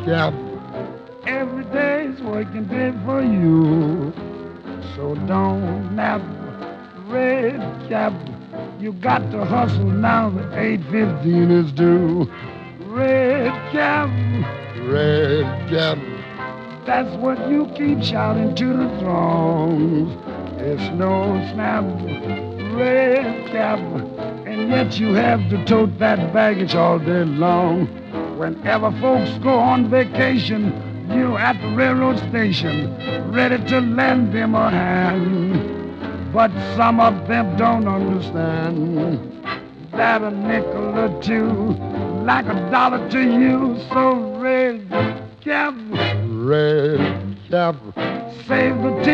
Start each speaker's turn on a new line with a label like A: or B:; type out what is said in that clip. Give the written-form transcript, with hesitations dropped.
A: cap. Every day's working day for you. So don't nap, red cap. You got to hustle now, the 8:15 is due. Red cap, red cap. That's what you keep shouting to the throngs. It's no snap, red cap. And yet you have to tote that baggage all day long. Whenever folks go on vacation, you at the railroad station, ready to lend them a hand. But some of them don't understand that a nickel or two, like $1 to you. So red cap, save the